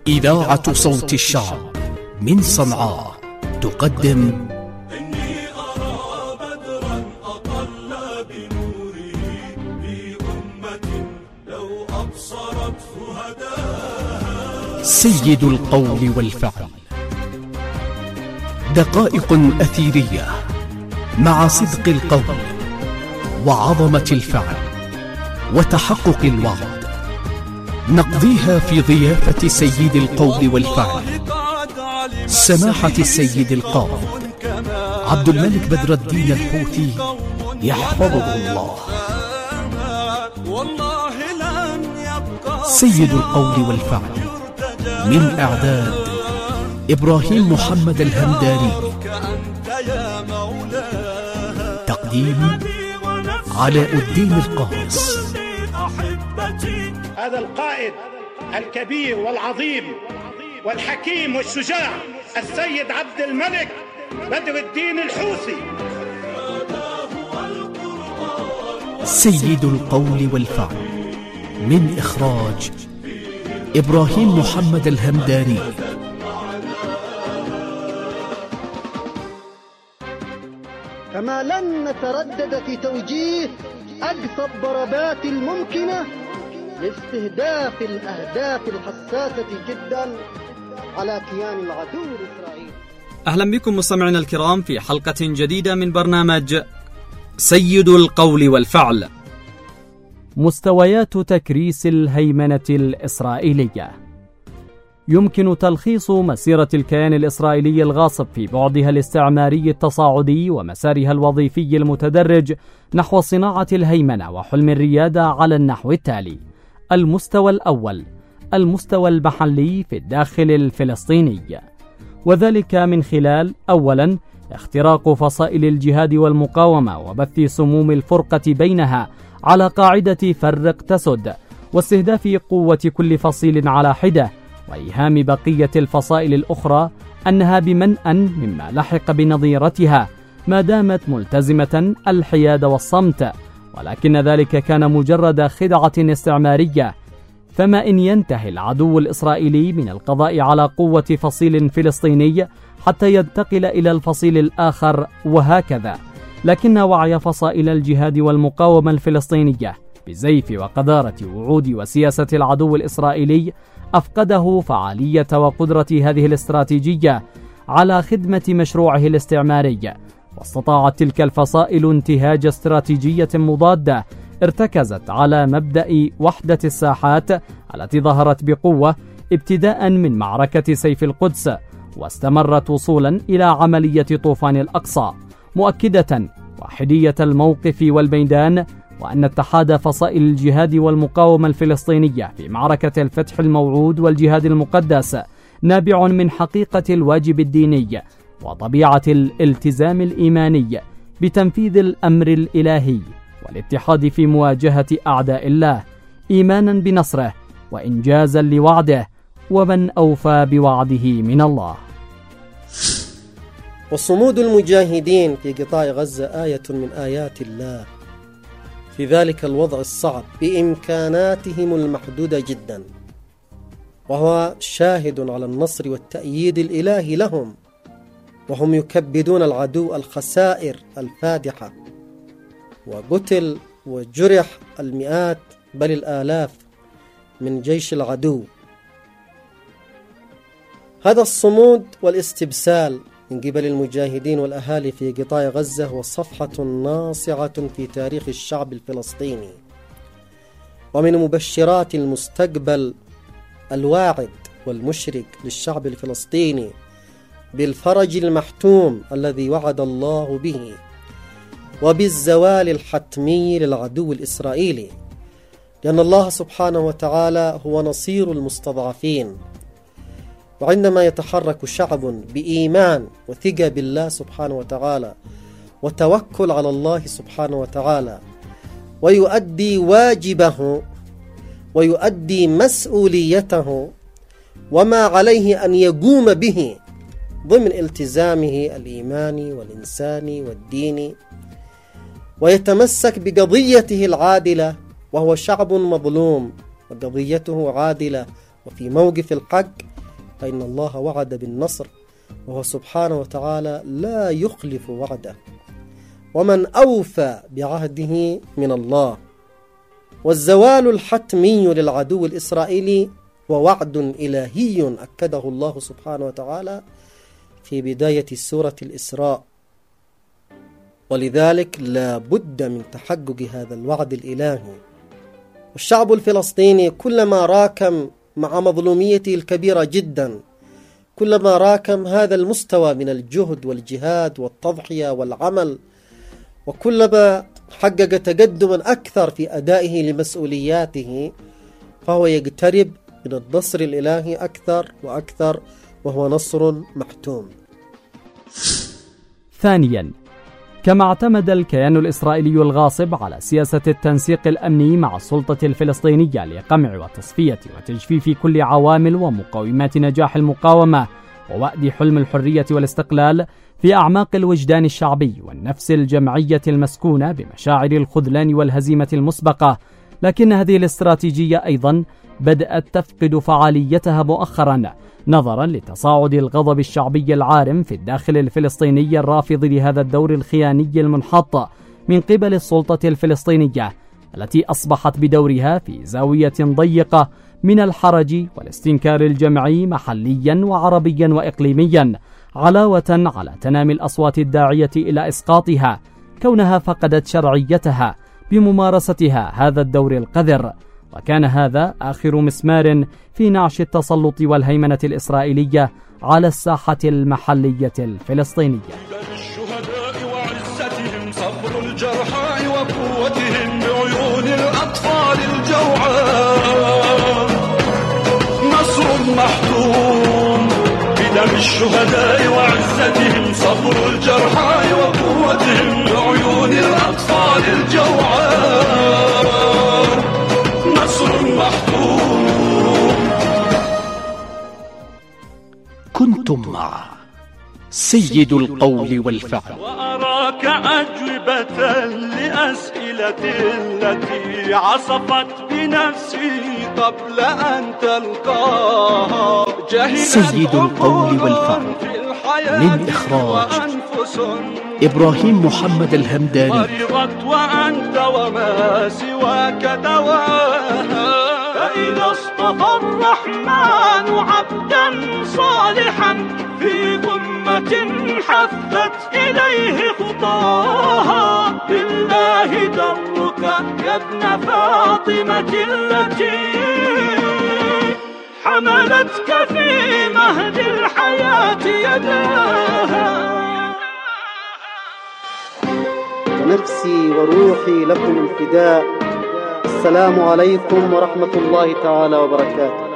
إذاعة صوت الشعب من صنعاء تقدم إني أرى بدرا أطل بنوره بأمة لو أبصرته هداها. سيد القول والفعل، دقائق أثيرية مع صدق القول وعظمة الفعل وتحقق الوعد، نقضيها في ضيافة سيد القول والفعل سماحة السيد القاضي عبد الملك بدر الدين الحوثي يحفظه الله. سيد القول والفعل، من إعداد إبراهيم محمد الهمداني، تقديم علاء الدين القاص. هذا القائد الكبير والعظيم والحكيم والشجاع السيد عبد الملك بدر الدين الحوثي. سيد القول والفعل، من إخراج إبراهيم محمد الهمداني. كما لن نتردد في توجيه أقصى الضربات الممكنة لاستهداف الأهداف الحساسة جدا على كيان العدو الإسرائيلي. أهلا بكم مستمعينا الكرام في حلقة جديدة من برنامج سيد القول والفعل. مستويات تكريس الهيمنة الإسرائيلية. يمكن تلخيص مسيرة الكيان الإسرائيلي الغاصب في بعدها الاستعماري التصاعدي ومسارها الوظيفي المتدرج نحو صناعة الهيمنة وحلم الريادة على النحو التالي: المستوى الأول، المستوى المحلي في الداخل الفلسطيني، وذلك من خلال أولا اختراق فصائل الجهاد والمقاومة وبث سموم الفرقة بينها على قاعدة فرق تسد، واستهداف قوة كل فصيل على حدة، وإيهام بقية الفصائل الأخرى أنها بمنأى مما لحق بنظيرتها ما دامت ملتزمة الحياد والصمت، ولكن ذلك كان مجرد خدعة استعمارية. فما إن ينتهي العدو الإسرائيلي من القضاء على قوة فصيل فلسطيني حتى ينتقل إلى الفصيل الآخر وهكذا، لكن وعي فصائل الجهاد والمقاومة الفلسطينية بزيف وقذارة وعود وسياسة العدو الإسرائيلي أفقده فعالية وقدرة هذه الاستراتيجية على خدمة مشروعه الاستعماري، واستطاعت تلك الفصائل انتهاج استراتيجية مضادة ارتكزت على مبدأ وحدة الساحات التي ظهرت بقوة ابتداء من معركة سيف القدس، واستمرت وصولا إلى عملية طوفان الأقصى، مؤكدة واحدية الموقف والميدان، وأن اتحاد فصائل الجهاد والمقاومة الفلسطينية في معركة الفتح الموعود والجهاد المقدس نابع من حقيقة الواجب الديني وطبيعة الالتزام الإيماني بتنفيذ الأمر الإلهي، والاتحاد في مواجهة أعداء الله إيمانا بنصره وإنجازا لوعده، ومن أوفى بوعده من الله. وصمود المجاهدين في قطاع غزة آية من آيات الله في ذلك الوضع الصعب بإمكاناتهم المحدودة جدا، وهو شاهد على النصر والتأييد الإلهي لهم، وهم يكبدون العدو الخسائر الفادحة، وقتل وجرح المئات بل الآلاف من جيش العدو. هذا الصمود والاستبسال من قبل المجاهدين والأهالي في قطاع غزة هو صفحة ناصعة في تاريخ الشعب الفلسطيني، ومن مبشرات المستقبل الواعد والمشرق للشعب الفلسطيني بالفرج المحتوم الذي وعد الله به، وبالزوال الحتمي للعدو الإسرائيلي، لأن الله سبحانه وتعالى هو نصير المستضعفين. وعندما يتحرك شعب بإيمان وثقة بالله سبحانه وتعالى وتوكل على الله سبحانه وتعالى، ويؤدي واجبه ويؤدي مسؤوليته وما عليه أن يقوم به ضمن التزامه الإيماني والإنساني والديني، ويتمسك بقضيته العادلة، وهو شعب مظلوم وقضيته عادلة وفي موقف الحق، فإن الله وعد بالنصر، وهو سبحانه وتعالى لا يخلف وعده، ومن أوفى بعهده من الله. والزوال الحتمي للعدو الإسرائيلي ووعد إلهي أكده الله سبحانه وتعالى في بداية سورة الإسراء، ولذلك لا بد من تحقق هذا الوعد الإلهي. والشعب الفلسطيني كلما راكم مع مظلوميته الكبيرة جدا، كلما راكم هذا المستوى من الجهد والجهاد والتضحية والعمل، وكلما حقق تقدما أكثر في أدائه لمسؤولياته، فهو يقترب من النصر الإلهي أكثر وأكثر، وهو نصر محتوم. ثانيا، كما اعتمد الكيان الإسرائيلي الغاصب على سياسة التنسيق الأمني مع السلطة الفلسطينية لقمع وتصفية وتجفيف كل عوامل ومقومات نجاح المقاومة ووأد حلم الحرية والاستقلال في أعماق الوجدان الشعبي والنفس الجمعية المسكونة بمشاعر الخذلان والهزيمة المسبقة، لكن هذه الاستراتيجية أيضا بدأت تفقد فعاليتها مؤخرا نظرا لتصاعد الغضب الشعبي العارم في الداخل الفلسطيني الرافض لهذا الدور الخياني المنحط من قبل السلطة الفلسطينية، التي أصبحت بدورها في زاوية ضيقة من الحرج والاستنكار الجمعي محليا وعربيا وإقليميا، علاوة على تنامي الأصوات الداعية إلى إسقاطها كونها فقدت شرعيتها بممارستها هذا الدور القذر. وكان هذا آخر مسمار في نعش التسلط والهيمنة الإسرائيلية على الساحة المحلية الفلسطينية. الشهداء وعزتهم صبر الجرحى وقوتهم بعيون الأطفال الجوعان، نصر محتوم بدم الشهداء وعزتهم صبر الجرحى وقوتهم بعيون الأطفال الجوعان، نصر محتوم. كنتم مع سيد القول والفعل، وأراك أجوبة لأسئلتي التي عصفت بنفسي قبل أن تلقاها. سيد القول والفعل من إخراج إبراهيم محمد الهمداني. مرضت وأنت وما سواك دواها، فإذا اصطفى الرحمن عبدا صالحا في أمة حثت إليه خطاها، بالله درك يا ابن فاطمة التي حملتك في مهد الحياة يداها. ونفسي وروحي لكم الفداء. السلام عليكم ورحمة الله تعالى وبركاته.